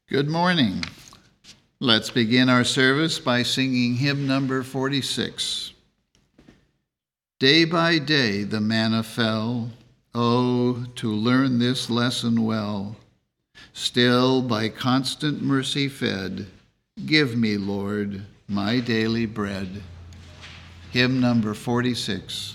Good morning. Let's begin our service by singing hymn number 46. Day by day the manna fell, oh, to learn this lesson well. Still by constant mercy fed, give me, Lord, my daily bread. Hymn number 46.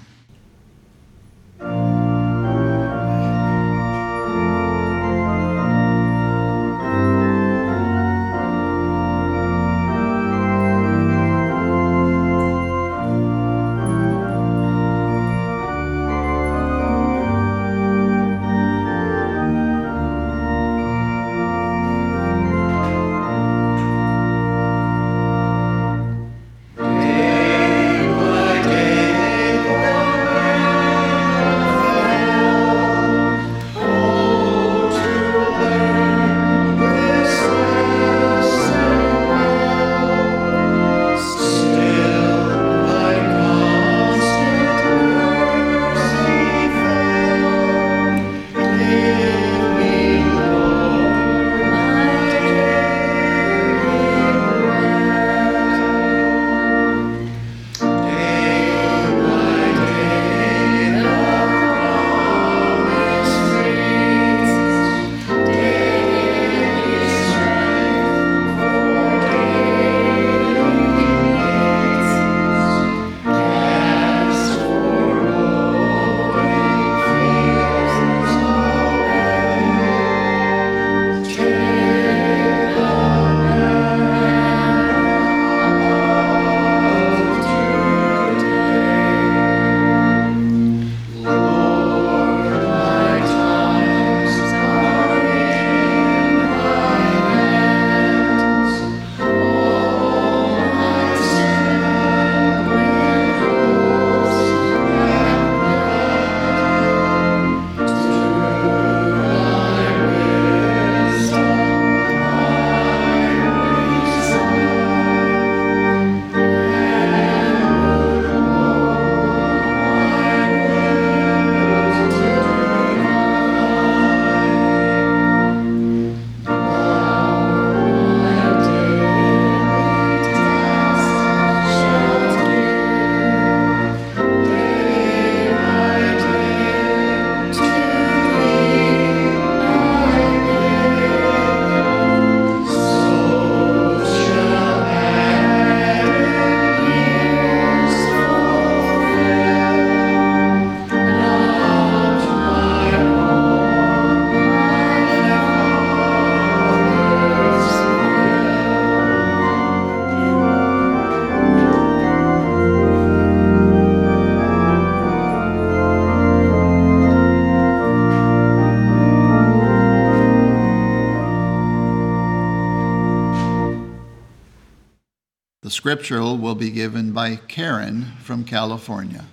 The scriptural will be given by Karen from California.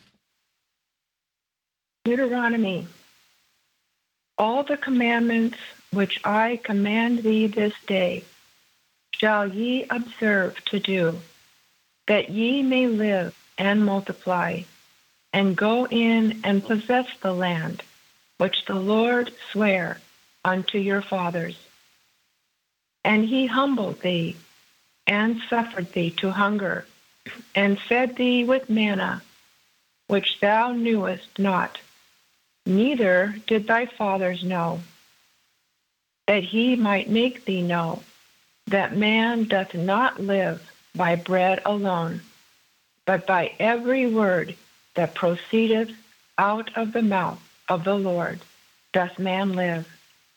Deuteronomy. All the commandments which I command thee this day shall ye observe to do, that ye may live and multiply, and go in and possess the land which the Lord sware unto your fathers. And he humbled thee, and suffered thee to hunger, and fed thee with manna, which thou knewest not, neither did thy fathers know, that he might make thee know that man doth not live by bread alone, but by every word that proceedeth out of the mouth of the Lord doth man live.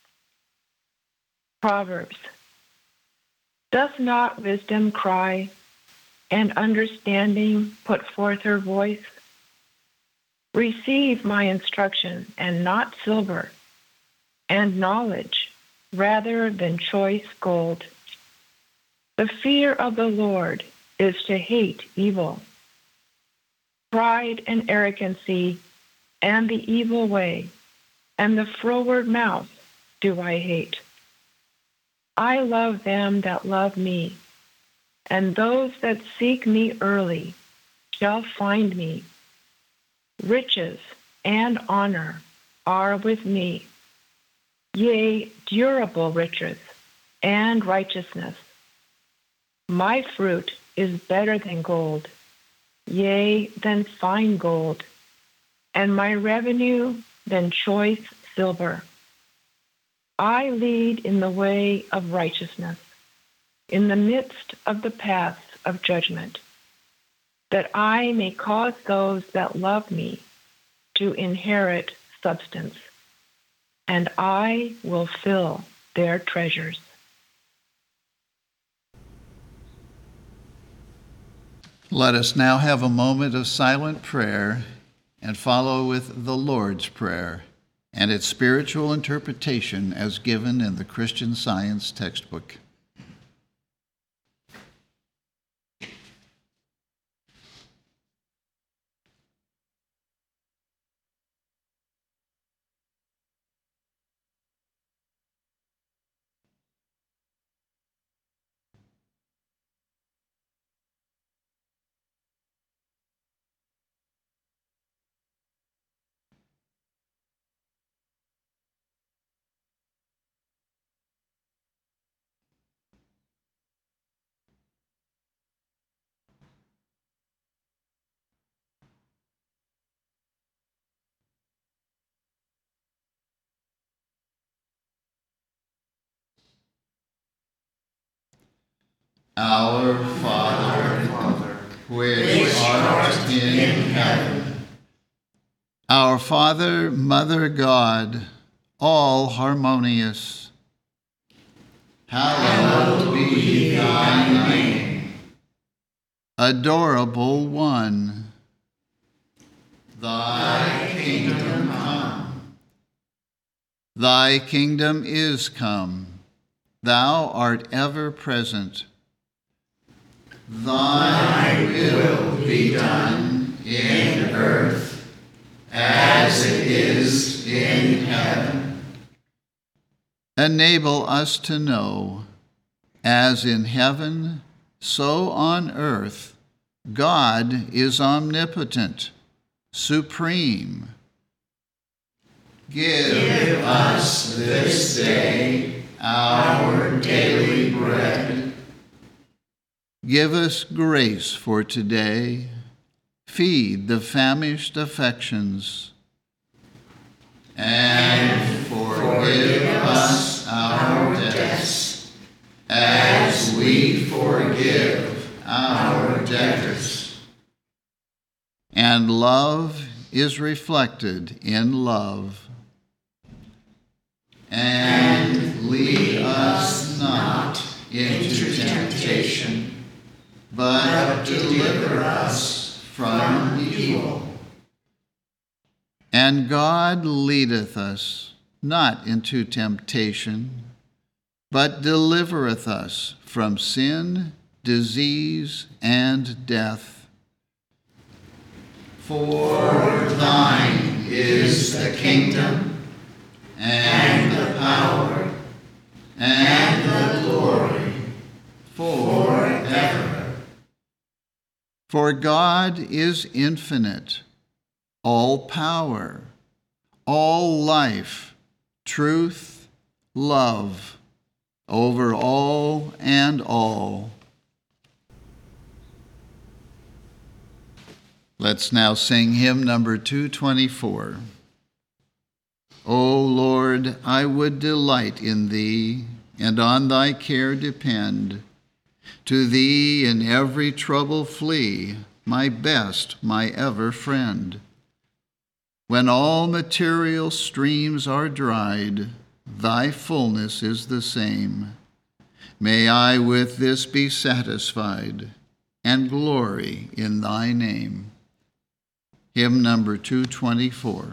Proverbs. Doth not wisdom cry, and understanding put forth her voice? Receive my instruction, and not silver, and knowledge rather than choice gold. The fear of the Lord is to hate evil. Pride and arrogancy, and the evil way, and the froward mouth do I hate. I love them that love me, and those that seek me early shall find me. Riches and honor are with me, yea, durable riches and righteousness. My fruit is better than gold, yea, than fine gold, and my revenue than choice silver. I lead in the way of righteousness, in the midst of the paths of judgment, that I may cause those that love me to inherit substance, and I will fill their treasures. Let us now have a moment of silent prayer and follow with the Lord's Prayer and its spiritual interpretation as given in the Christian Science textbook. Our Father, which art in heaven. Our Father, Mother God, all harmonious, hallowed be thy name. Adorable One, thy kingdom come. Thy kingdom is come. Thou art ever present. Thy will be done in earth as it is in heaven. Enable us to know, as in heaven, so on earth, God is omnipotent, supreme. Give us this day our daily bread. Give us grace for today. Feed the famished affections. And forgive us our debts, as we forgive our debtors. And love is reflected in love. And lead us not into temptation, but deliver us from evil. And God leadeth us not into temptation, but delivereth us from sin, disease, and death. For thine is the kingdom, and the power, and the glory, forever. For God is infinite, all power, all life, truth, love, over all and all. Let's now sing hymn number 224. O Lord, I would delight in thee, and on thy care depend. To thee in every trouble flee, my best, my ever friend. When all material streams are dried, thy fullness is the same. May I with this be satisfied, and glory in thy name. Hymn number 224.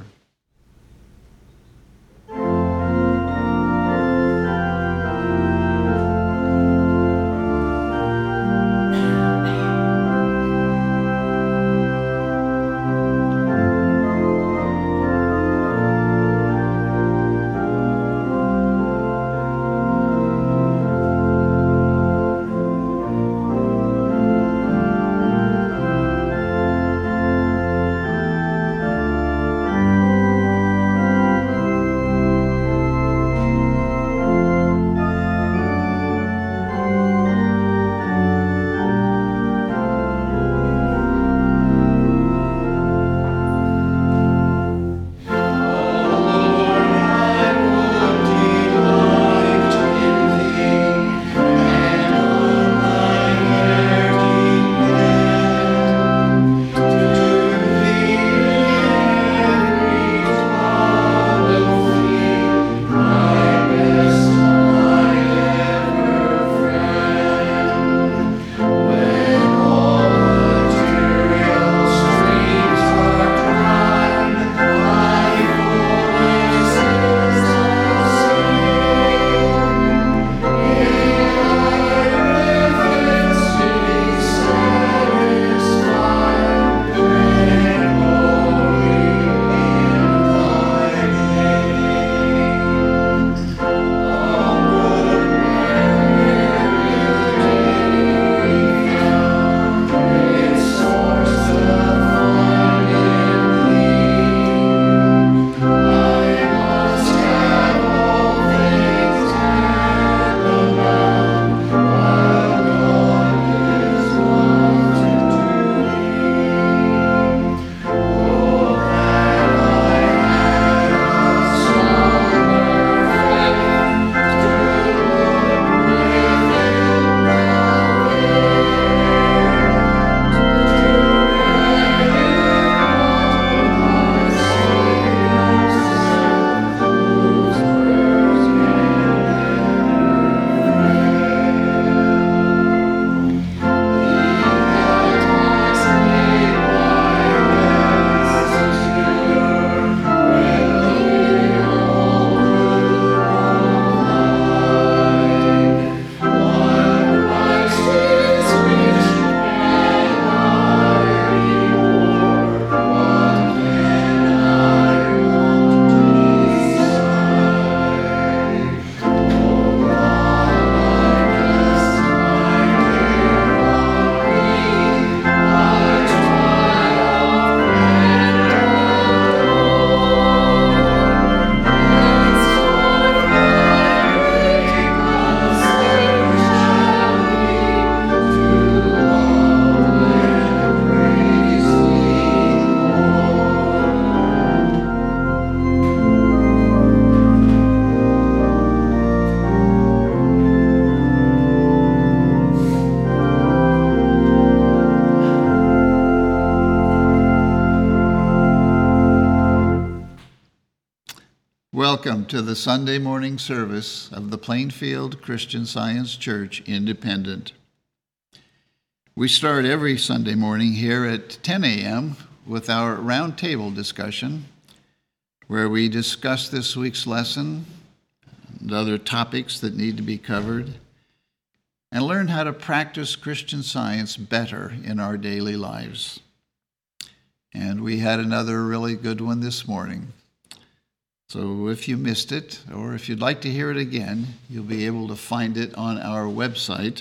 Welcome to the Sunday morning service of the Plainfield Christian Science Church Independent. We start every Sunday morning here at 10 a.m. with our roundtable discussion, where we discuss this week's lesson and other topics that need to be covered, and learn how to practice Christian Science better in our daily lives. And we had another really good one this morning. So if you missed it, or if you'd like to hear it again, you'll be able to find it on our website,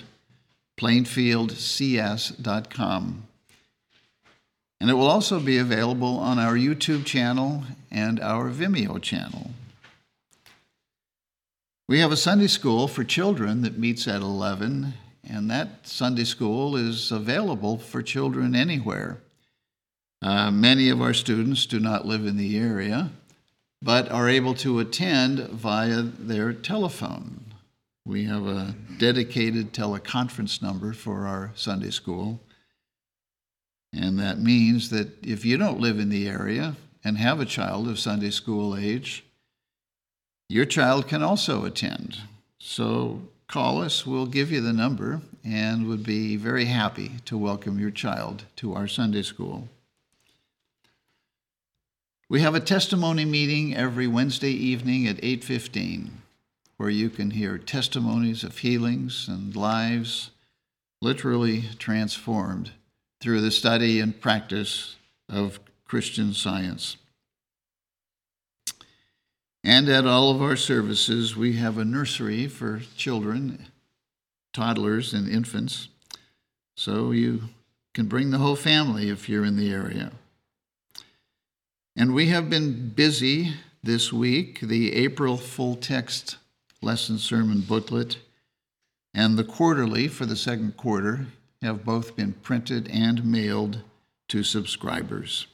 plainfieldcs.com. And it will also be available on our YouTube channel and our Vimeo channel. We have a Sunday school for children that meets at 11, and that Sunday school is available for children anywhere. Many of our students do not live in the area, but are able to attend via their telephone. We have a dedicated teleconference number for our Sunday school, and that means that if you don't live in the area and have a child of Sunday school age, your child can also attend. So call us, we'll give you the number, and would be very happy to welcome your child to our Sunday school. We have a testimony meeting every Wednesday evening at 8:15, where you can hear testimonies of healings and lives literally transformed through the study and practice of Christian Science. And at all of our services, we have a nursery for children, toddlers, and infants, so you can bring the whole family if you're in the area. And we have been busy this week. The April full text lesson sermon booklet and the quarterly for the second quarter have both been printed and mailed to subscribers.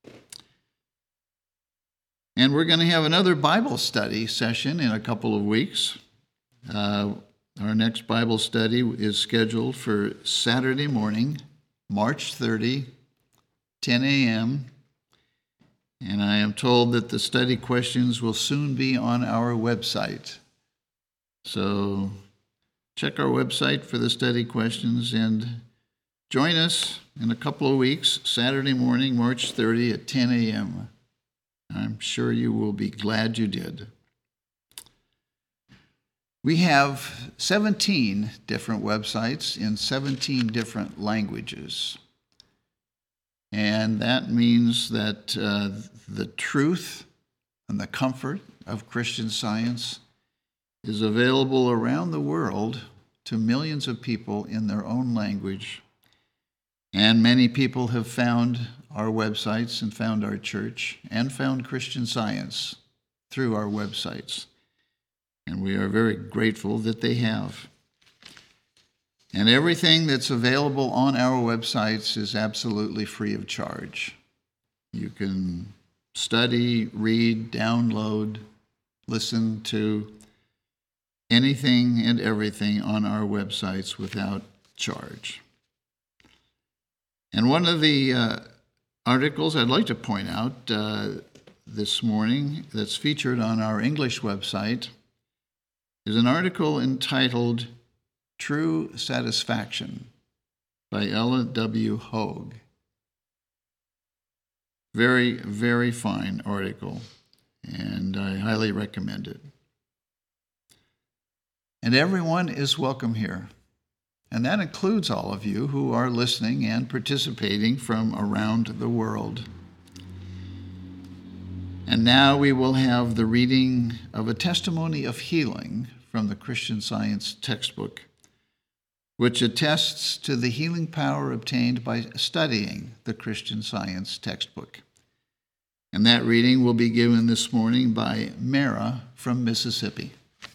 And we're going to have another Bible study session in a couple of weeks. Our next Bible study is scheduled for Saturday morning, March 30, 10 a.m., and I am told that the study questions will soon be on our website. So check our website for the study questions and join us in a couple of weeks, Saturday morning, March 30 at 10 a.m. I'm sure you will be glad you did. We have 17 different websites in 17 different languages. And that means that the truth and the comfort of Christian Science is available around the world to millions of people in their own language. And many people have found our websites and found our church and found Christian Science through our websites. And we are very grateful that they have. And everything that's available on our websites is absolutely free of charge. You can study, read, download, listen to anything and everything on our websites without charge. And one of the articles I'd like to point out this morning that's featured on our English website is an article entitled True Satisfaction by Ella W. Hogue. Very, very fine article, and I highly recommend it. And everyone is welcome here, and that includes all of you who are listening and participating from around the world. And now we will have the reading of a testimony of healing from the Christian Science textbook, which attests to the healing power obtained by studying the Christian Science textbook. And that reading will be given this morning by Mara from Mississippi.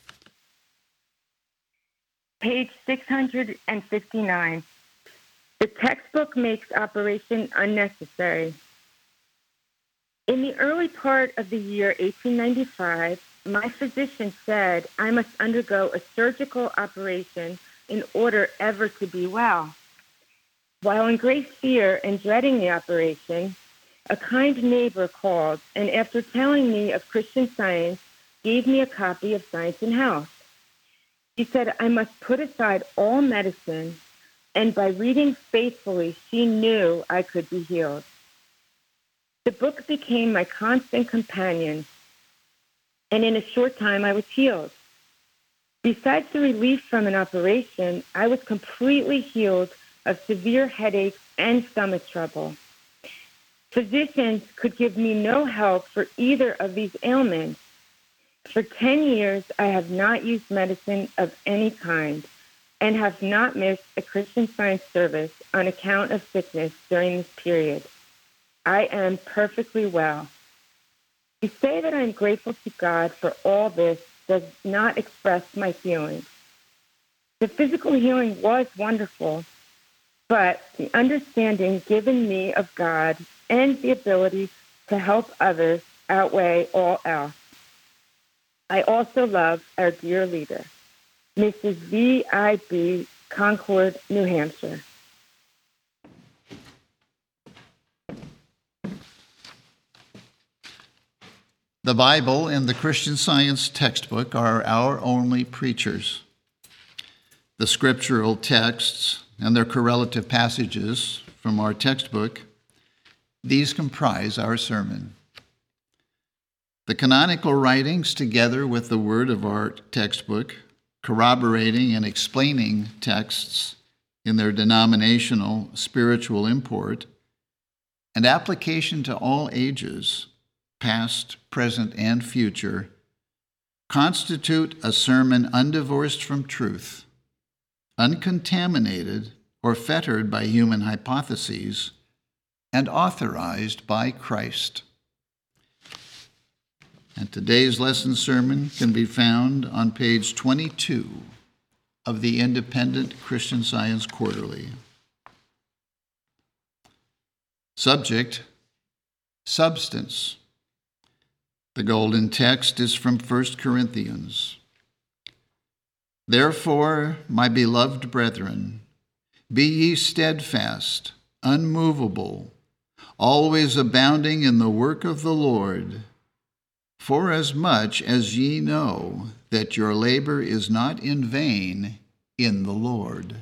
Page 659. The textbook makes operation unnecessary. In the early part of the year 1895, my physician said I must undergo a surgical operation in order ever to be well. While in great fear and dreading the operation, a kind neighbor called and after telling me of Christian Science, gave me a copy of Science and Health. She said I must put aside all medicine, and by reading faithfully, she knew I could be healed. The book became my constant companion, and in a short time I was healed. Besides the relief from an operation, I was completely healed of severe headaches and stomach trouble. Physicians could give me no help for either of these ailments. For 10 years, I have not used medicine of any kind and have not missed a Christian Science service on account of sickness during this period. I am perfectly well. To say that I am grateful to God for all this does not express my feelings. The physical healing was wonderful, but the understanding given me of God and the ability to help others outweigh all else. I also love our dear leader, Mrs. V.I.B. Concord, New Hampshire. The Bible and the Christian Science textbook are our only preachers. The scriptural texts and their correlative passages from our textbook, these comprise our sermon. The canonical writings, together with the word of our textbook, corroborating and explaining texts in their denominational spiritual import and application to all ages, past, present, and future, constitute a sermon undivorced from truth, uncontaminated or fettered by human hypotheses, and authorized by Christ. And today's lesson sermon can be found on page 22 of the Independent Christian Science Quarterly. Subject, substance. The golden text is from 1 Corinthians. Therefore, my beloved brethren, be ye steadfast, unmovable, always abounding in the work of the Lord, forasmuch as ye know that your labor is not in vain in the Lord.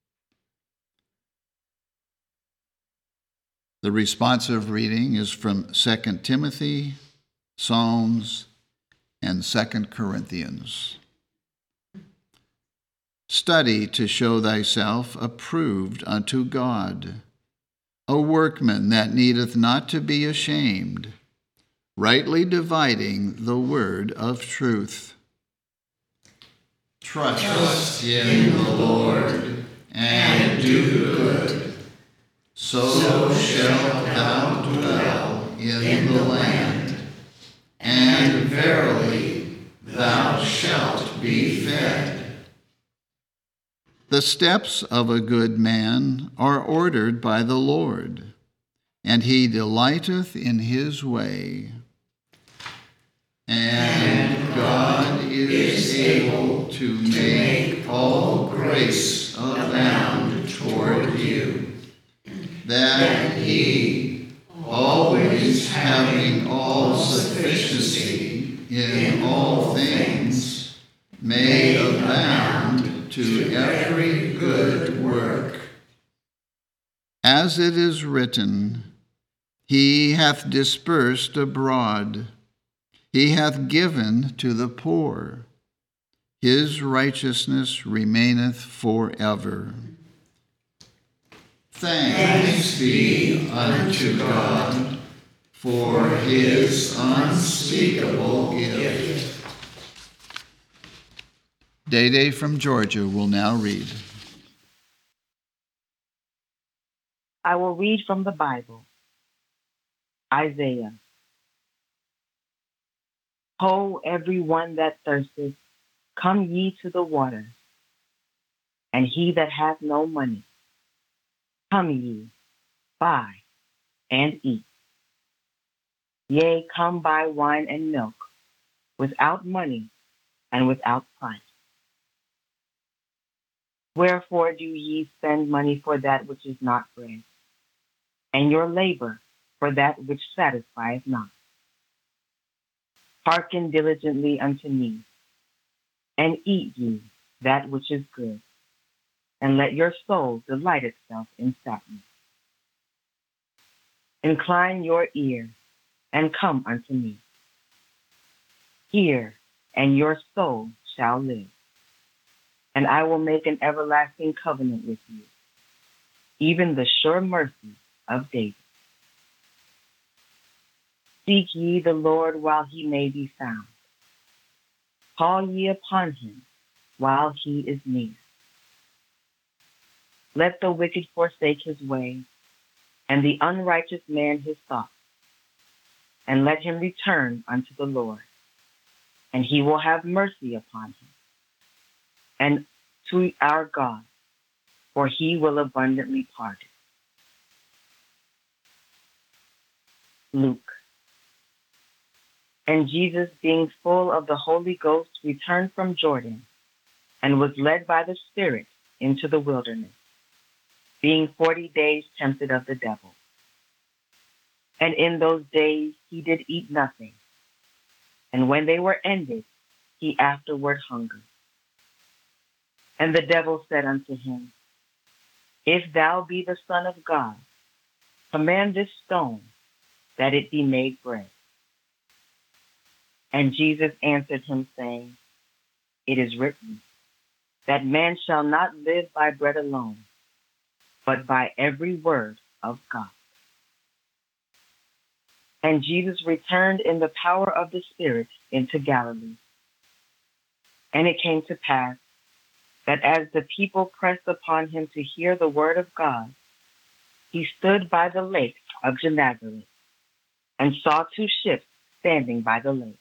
The responsive reading is from 2 Timothy, Psalms, and 2 Corinthians. Study to show thyself approved unto God, a workman that needeth not to be ashamed, rightly dividing the word of truth. Trust in the Lord and do good, so shalt thou dwell in the land, and verily thou shalt be fed. The steps of a good man are ordered by the Lord, and he delighteth in his way. And God is able to make all grace abound toward you, that ye, always having all sufficiency in all things, may abound to every good work. As it is written, He hath dispersed abroad, He hath given to the poor. His righteousness remaineth forever. Thanks be unto God for his unspeakable gift. Day from Georgia will now read. I will read from the Bible. Isaiah. Ho, every one that thirsteth, come ye to the waters. And he that hath no money, come ye, buy, and eat. Yea, come buy wine and milk, without money and without price. Wherefore do ye spend money for that which is not bread, and your labor for that which satisfieth not. Hearken diligently unto me, and eat ye that which is good, and let your soul delight itself in fatness. Incline your ear, and come unto me. Hear, and your soul shall live, and I will make an everlasting covenant with you, even the sure mercy of David. Seek ye the Lord while he may be found. Call ye upon him while he is near. Let the wicked forsake his way, and the unrighteous man his thoughts, and let him return unto the Lord, and he will have mercy upon him, and to our God, for he will abundantly pardon. Luke. And Jesus, being full of the Holy Ghost, returned from Jordan, and was led by the Spirit into the wilderness, being 40 days tempted of the devil. And in those days he did eat nothing, and when they were ended, he afterward hungered. And the devil said unto him, If thou be the Son of God, command this stone that it be made bread. And Jesus answered him, saying, It is written, that man shall not live by bread alone, but by every word of God. And Jesus returned in the power of the Spirit into Galilee. And it came to pass that as the people pressed upon him to hear the word of God, he stood by the lake of Gennesaret, and saw two ships standing by the lake.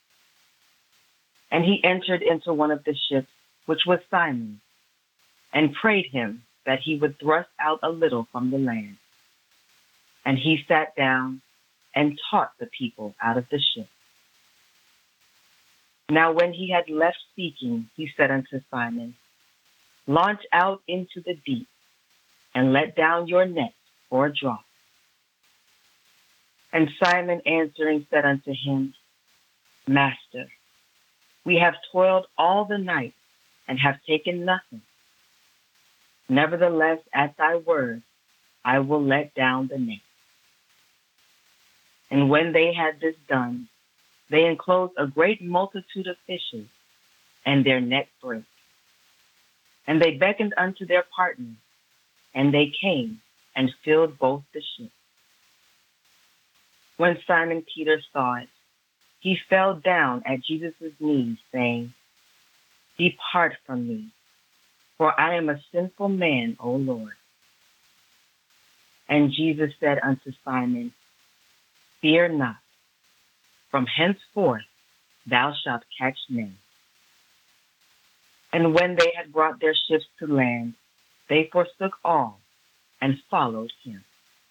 And he entered into one of the ships, which was Simon, and prayed him that he would thrust out a little from the land. And he sat down and taught the people out of the ship. Now when he had left speaking, he said unto Simon, Launch out into the deep, and let down your net for a draught. And Simon answering said unto him, Master, we have toiled all the night, and have taken nothing. Nevertheless, at thy word, I will let down the net. And when they had this done, they enclosed a great multitude of fishes, and their net brake. And they beckoned unto their partners, and they came and filled both the ships. When Simon Peter saw it, he fell down at Jesus' knees, saying, Depart from me, for I am a sinful man, O Lord. And Jesus said unto Simon, Fear not, from henceforth thou shalt catch men. And when they had brought their ships to land, they forsook all and followed him.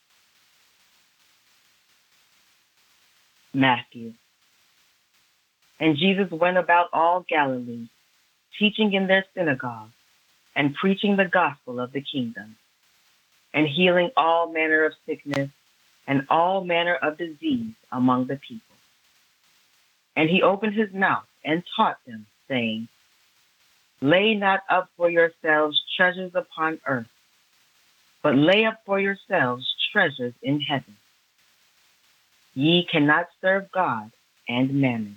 Matthew. And Jesus went about all Galilee, teaching in their synagogues, and preaching the gospel of the kingdom, and healing all manner of sickness and all manner of disease among the people. And he opened his mouth and taught them, saying, Lay not up for yourselves treasures upon earth, but lay up for yourselves treasures in heaven. Ye cannot serve God and mammon.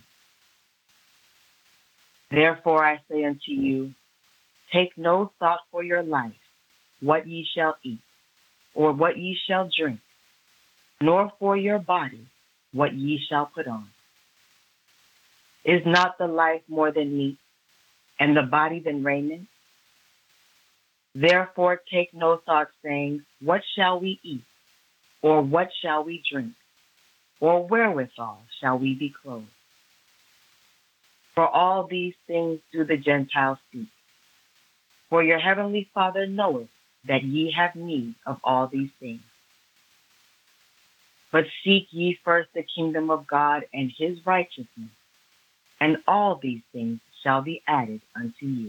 Therefore I say unto you, take no thought for your life, what ye shall eat, or what ye shall drink, nor for your body, what ye shall put on. Is not the life more than meat, and the body than raiment? Therefore take no thought, saying, What shall we eat? Or what shall we drink? Or wherewithal shall we be clothed? For all these things do the Gentiles seek. For your heavenly Father knoweth that ye have need of all these things. But seek ye first the kingdom of God and his righteousness, and all these things shall be added unto you.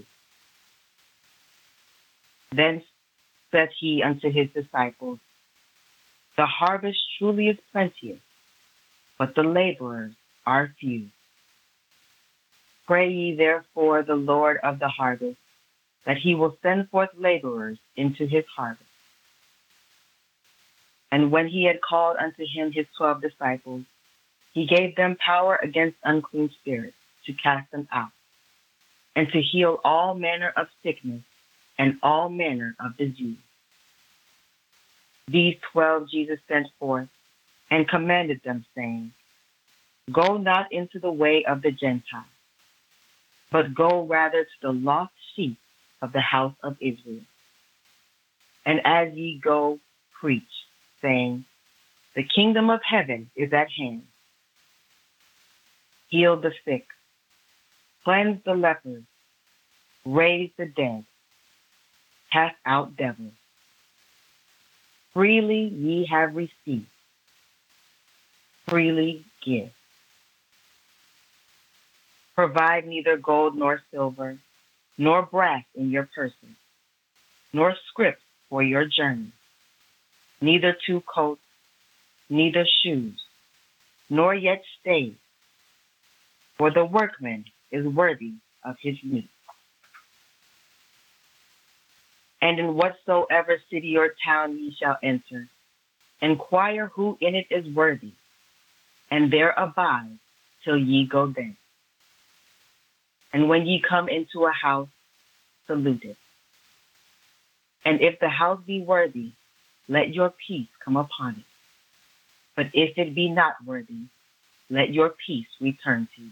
Then said he unto his disciples, The harvest truly is plenteous, but the laborers are few. Pray ye therefore the Lord of the harvest, that he will send forth laborers into his harvest. And when he had called unto him his 12 disciples, he gave them power against unclean spirits to cast them out, and to heal all manner of sickness and all manner of disease. These 12 Jesus sent forth, and commanded them, saying, Go not into the way of the Gentiles, but go rather to the lost sheep of the house of Israel. And as ye go, preach, saying, The kingdom of heaven is at hand. Heal the sick, cleanse the lepers, raise the dead, cast out devils. Freely ye have received, freely give. Provide neither gold nor silver, nor brass in your purses, nor scrip for your journey, neither 2 coats, neither shoes, nor yet stays, for the workman is worthy of his meat. And in whatsoever city or town ye shall enter, inquire who in it is worthy, and there abide till ye go thence. And when ye come into a house, salute it. And if the house be worthy, let your peace come upon it. But if it be not worthy, let your peace return to you.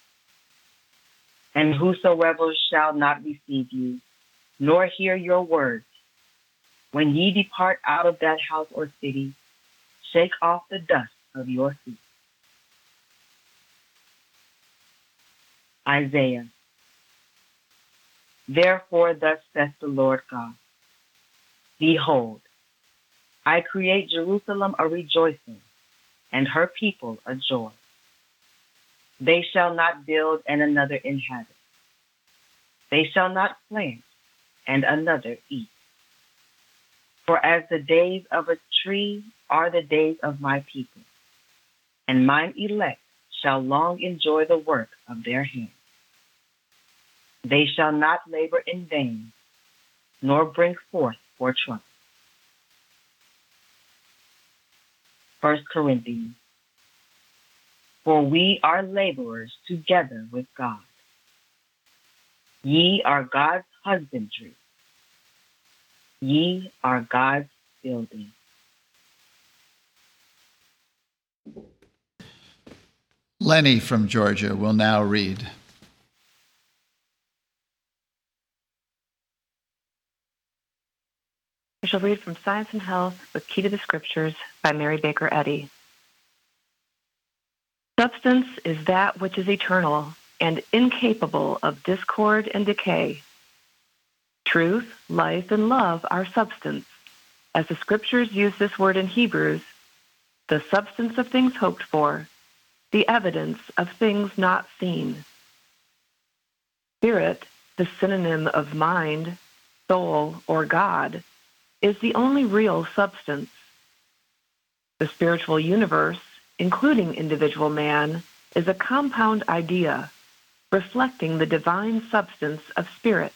And whosoever shall not receive you, nor hear your words, when ye depart out of that house or city, shake off the dust of your feet. Isaiah. Therefore thus saith the Lord God, Behold, I create Jerusalem a rejoicing, and her people a joy. They shall not build and another inhabit. They shall not plant and another eat. For as the days of a tree are the days of my people, and mine elect shall long enjoy the work of their hands. They shall not labor in vain, nor bring forth for trouble. 1 Corinthians. For we are laborers together with God. Ye are God's husbandry. Ye are God's building. Lenny from Georgia will now read. I shall read from Science and Health with Key to the Scriptures by Mary Baker Eddy. Substance is that which is eternal and incapable of discord and decay. Truth, life, and love are substance. As the Scriptures use this word in Hebrews, the substance of things hoped for, the evidence of things not seen. Spirit, the synonym of mind, soul, or God, is the only real substance. The spiritual universe, including individual man, is a compound idea, reflecting the divine substance of spirit.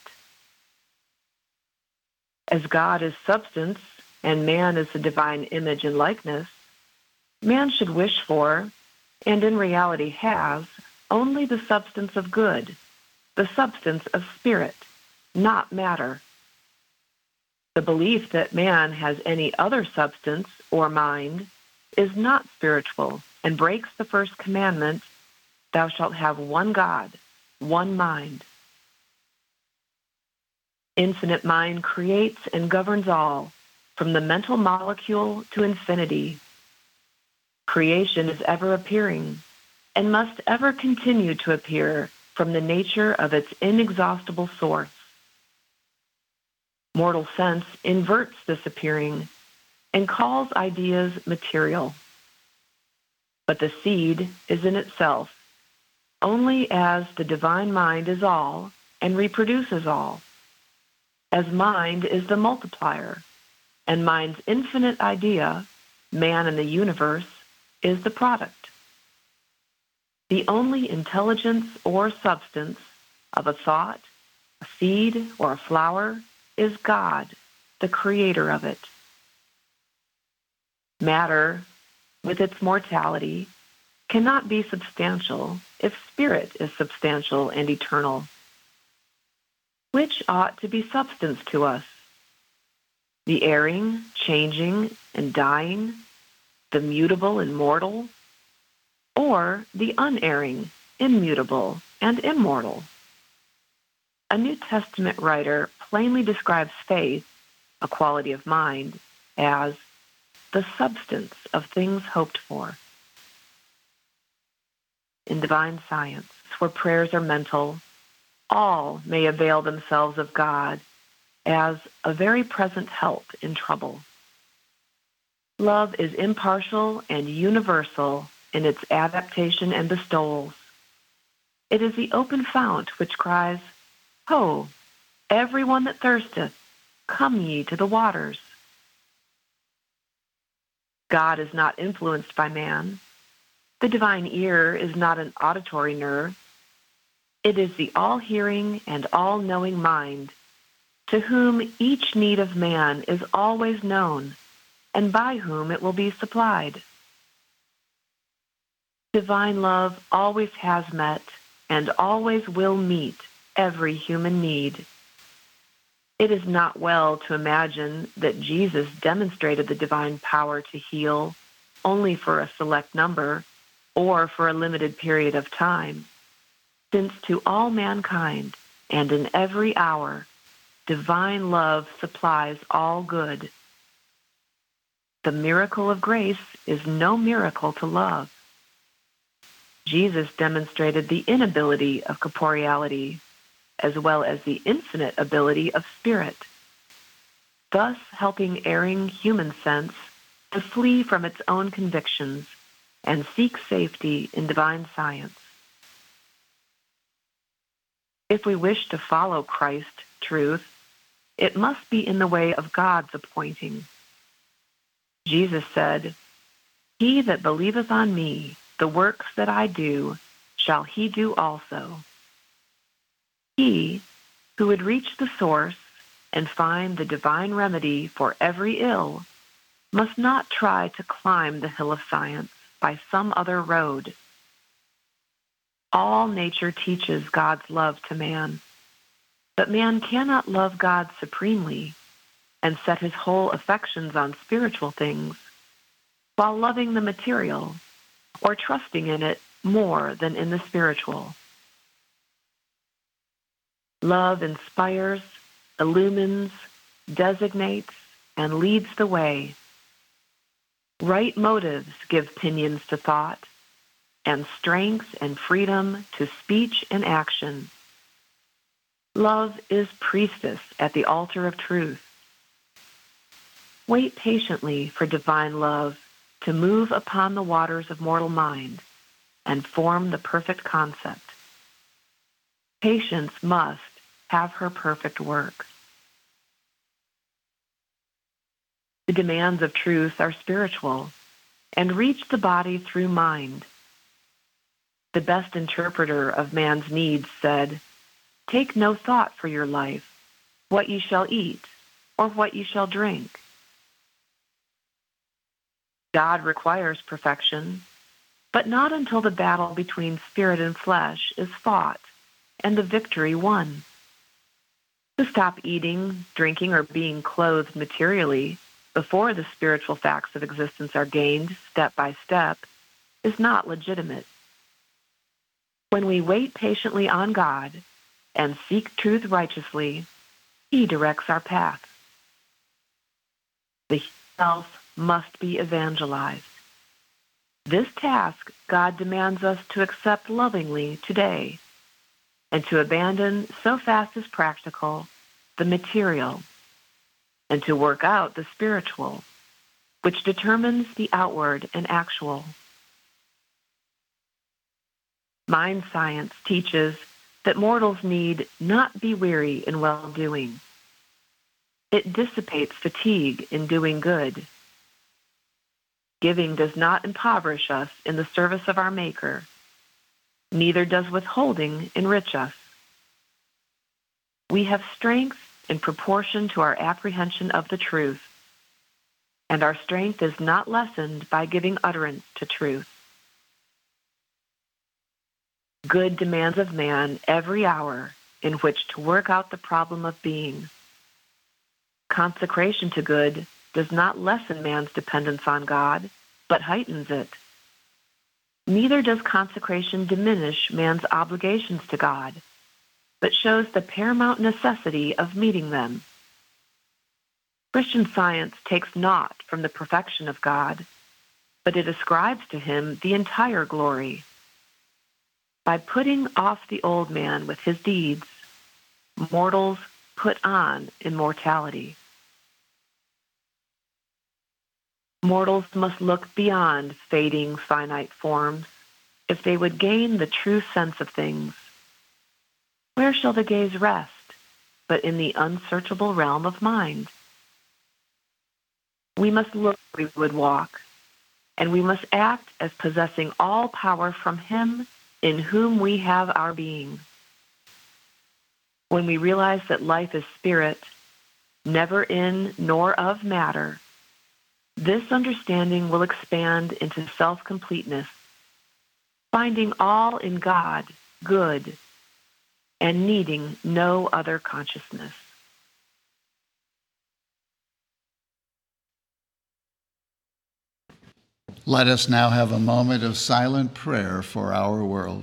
As God is substance and man is the divine image and likeness, man should wish for, and in reality has, only the substance of good, the substance of spirit, not matter. The belief that man has any other substance or mind is not spiritual and breaks the first commandment, thou shalt have one God, one mind. Infinite mind creates and governs all, from the mental molecule to infinity. Creation is ever appearing and must ever continue to appear from the nature of its inexhaustible source. Mortal sense inverts this appearing and calls ideas material. But the seed is in itself, only as the divine mind is all and reproduces all, as mind is the multiplier, and mind's infinite idea Man in the universe is the product. The only intelligence or substance of a thought, a seed, or a flower is God, the creator of it. Matter, with its mortality, cannot be substantial if spirit is substantial and eternal. Which ought to be substance to us? The erring, changing, and dying, the mutable and mortal, or the unerring, immutable, and immortal? A New Testament writer plainly describes faith, a quality of mind, as the substance of things hoped for. In divine science, where prayers are mental, all may avail themselves of God as a very present help in trouble. Love is impartial and universal in its adaptation and bestowals. It is the open fount which cries, "Ho, everyone that thirsteth, come ye to the waters." God is not influenced by man. The divine ear is not an auditory nerve. It is the all-hearing and all-knowing mind, to whom each need of man is always known, and by whom it will be supplied. Divine love always has met and always will meet every human need. It is not well to imagine that Jesus demonstrated the divine power to heal only for a select number or for a limited period of time, since to all mankind and in every hour, divine love supplies all good. The miracle of grace is no miracle to love. Jesus demonstrated the inability of corporeality as well as the infinite ability of spirit, thus helping erring human sense to flee from its own convictions and seek safety in divine science. If we wish to follow Christ, truth, it must be in the way of God's appointing. Jesus said, "He that believeth on me, the works that I do, shall he do also." He who would reach the source and find the divine remedy for every ill must not try to climb the hill of science by some other road. All nature teaches God's love to man, but man cannot love God supremely and set his whole affections on spiritual things while loving the material or trusting in it more than in the spiritual. Love inspires, illumines, designates, and leads the way. Right motives give pinions to thought, and strength and freedom to speech and action. Love is priestess at the altar of truth. Wait patiently for divine love to move upon the waters of mortal mind and form the perfect concept. Patience must have her perfect work. The demands of truth are spiritual and reach the body through mind. The best interpreter of man's needs said, "Take no thought for your life, what ye shall eat, or what ye shall drink." God requires perfection, but not until the battle between spirit and flesh is fought and the victory won. To stop eating, drinking, or being clothed materially before the spiritual facts of existence are gained step by step is not legitimate. When we wait patiently on God and seek truth righteously, He directs our path. The self must be evangelized. This task God demands us to accept lovingly today and to abandon so fast as practical the material and to work out the spiritual, which determines the outward and actual. Mind science teaches that mortals need not be weary in well-doing. It dissipates fatigue in doing good. Giving does not impoverish us in the service of our Maker, neither does withholding enrich us. We have strength in proportion to our apprehension of the truth, and our strength is not lessened by giving utterance to truth. Good demands of man every hour in which to work out the problem of being. Consecration to good does not lessen man's dependence on God, but heightens it. Neither does consecration diminish man's obligations to God, but shows the paramount necessity of meeting them. Christian Science takes naught from the perfection of God, but it ascribes to him the entire glory. By putting off the old man with his deeds, mortals put on immortality. Mortals must look beyond fading finite forms if they would gain the true sense of things. Where shall the gaze rest but in the unsearchable realm of mind? We must look where we would walk, and we must act as possessing all power from him in whom we have our being. When we realize that life is spirit, never in nor of matter, this understanding will expand into self-completeness, finding all in God good and needing no other consciousness. Let us now have a moment of silent prayer for our world.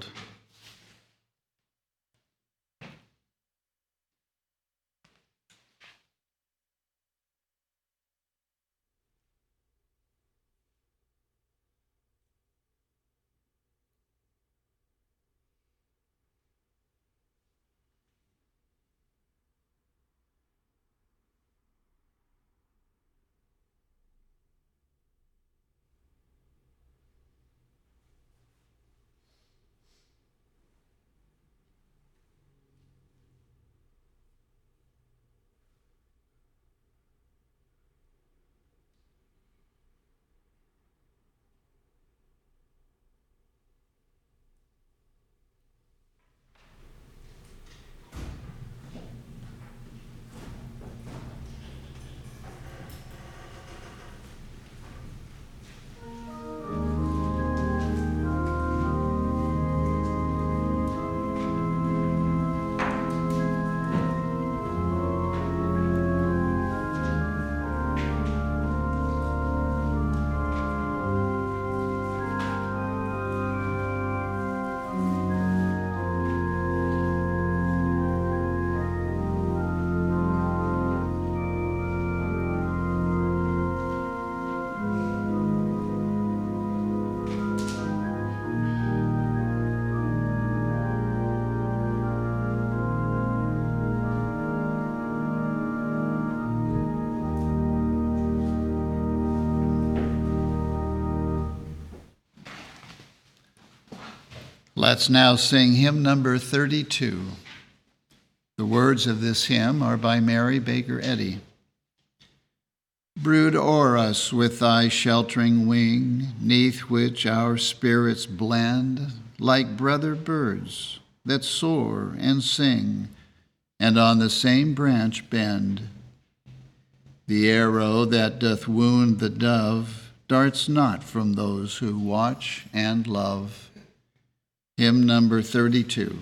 Let's now sing hymn number 32. The words of this hymn are by Mary Baker Eddy. Brood o'er us with thy sheltering wing, 'neath which our spirits blend, like brother birds that soar and sing, and on the same branch bend. The arrow that doth wound the dove darts not from those who watch and love. Hymn number 32.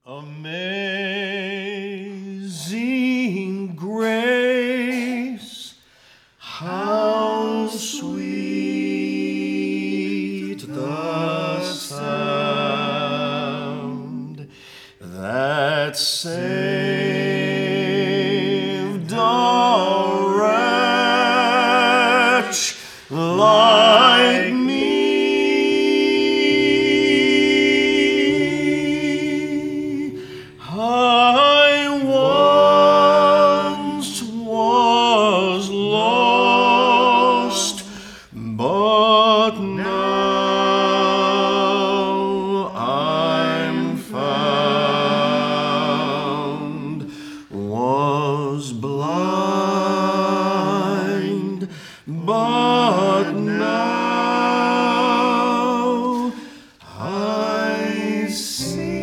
Amazing grace, how sweet the sound that saved a wretch like me. I once was lost, but now I'm found. Was blind, but now I see.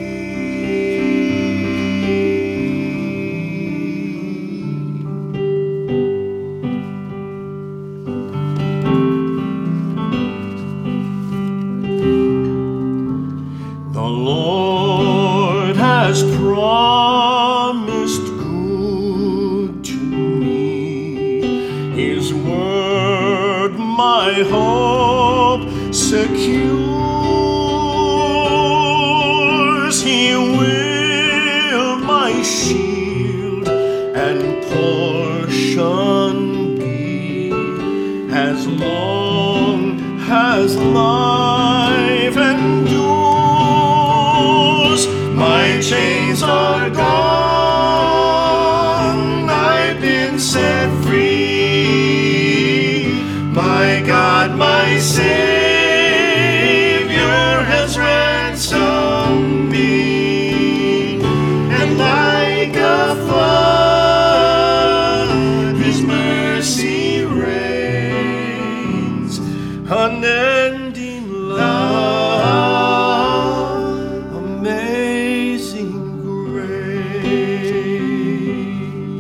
The Lord has promised good to me. His word my hope secures. He will my shield and portion be, as long as life endures. My chains are gone, I've been set free. My God, my Savior has ransomed me, and like a flood, His mercy reigns. Unending love, amazing grace.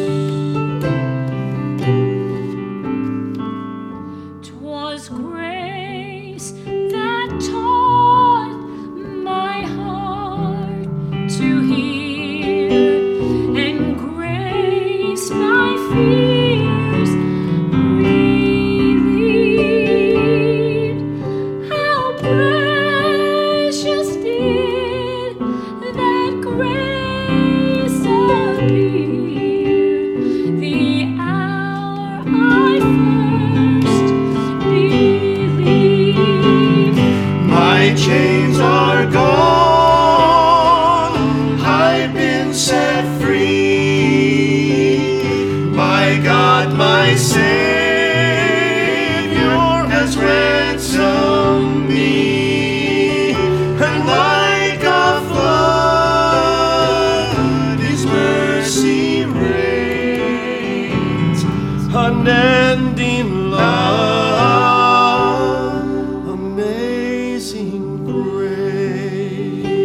'Twas grace that taught my heart to hear, and grace my fears relieved. How precious did that grace appear the hour I first believed. My chains are gone, I've been set free. My God, my Savior has ransomed me, and like a flood, His mercy reigns. Unending love, amazing grace.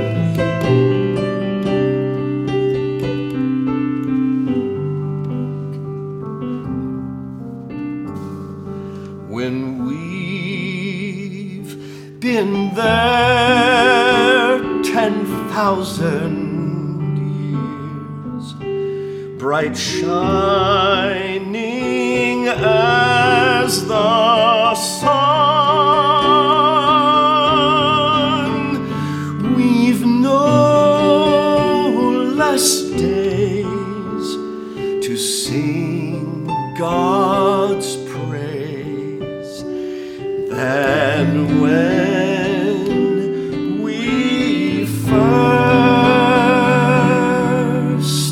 When we've been there 10,000 years, bright shining as the sun, we've no less days to sing God's praise than when we first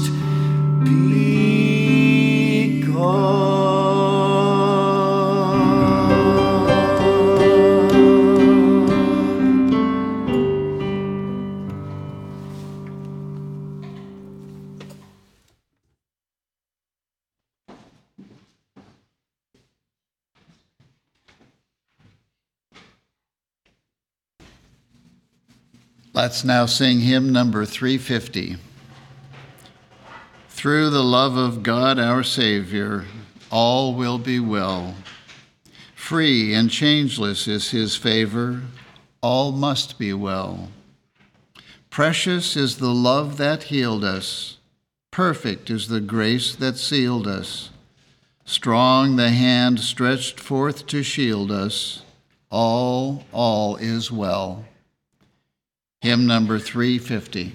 Let's now sing hymn number 350. Through the love of God our Savior, all will be well. Free and changeless is his favor, all must be well. Precious is the love that healed us. Perfect is the grace that sealed us. Strong the hand stretched forth to shield us. All is well. Hymn number 350.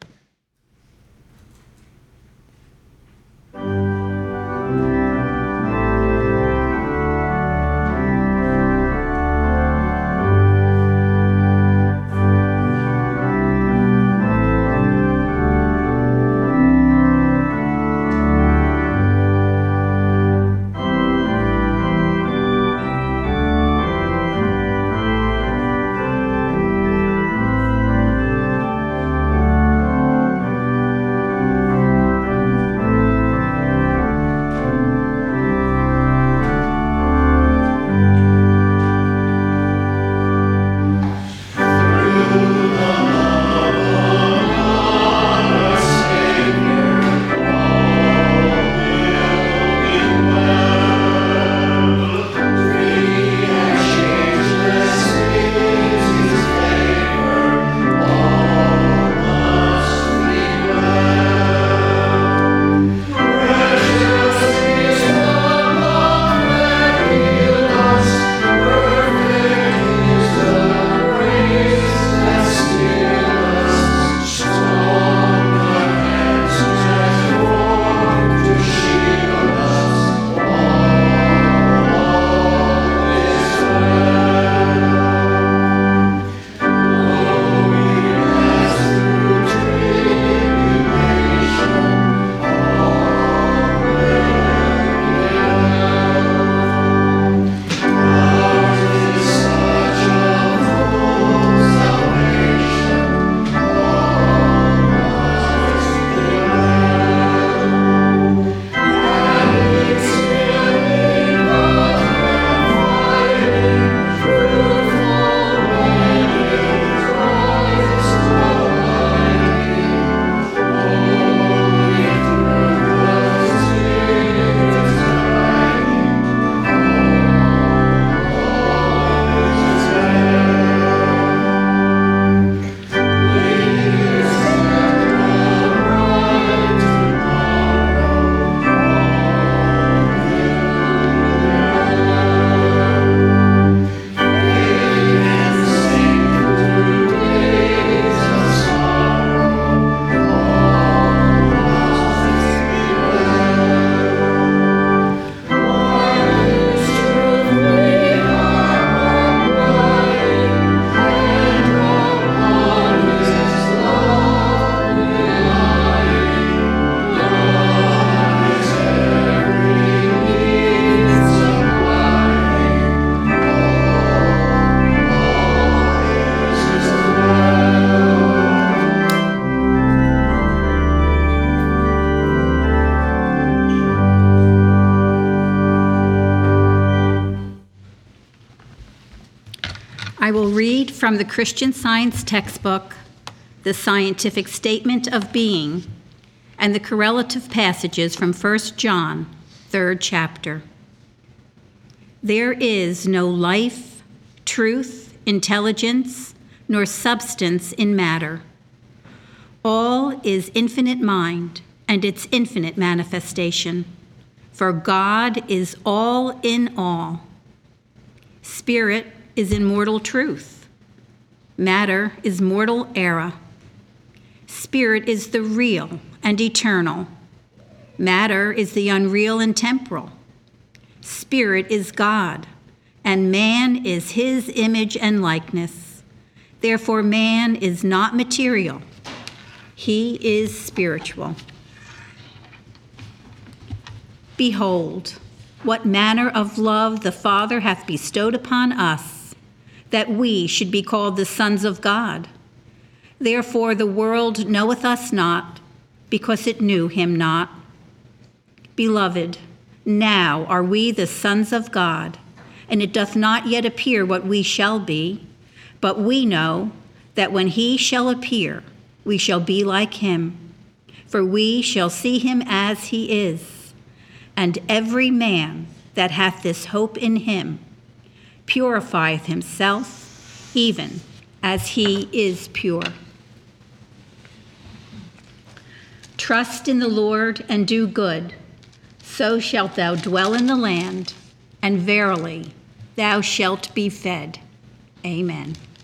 I will read from the Christian Science textbook, The Scientific Statement of Being, and the correlative passages from 1 John, 3rd chapter. There is no life, truth, intelligence, nor substance in matter. All is infinite mind and its infinite manifestation, for God is all in all. Spirit is immortal truth. Matter is mortal error. Spirit is the real and eternal. Matter is the unreal and temporal. Spirit is God, and man is his image and likeness. Therefore, man is not material. He is spiritual. Behold, what manner of love the Father hath bestowed upon us, that we should be called the sons of God. Therefore the world knoweth us not, because it knew him not. Beloved, now are we the sons of God, and it doth not yet appear what we shall be, but we know that when he shall appear, we shall be like him, for we shall see him as he is. And every man that hath this hope in him purifieth himself, even as he is pure. Trust in the Lord and do good, so shalt thou dwell in the land, and verily thou shalt be fed. Amen.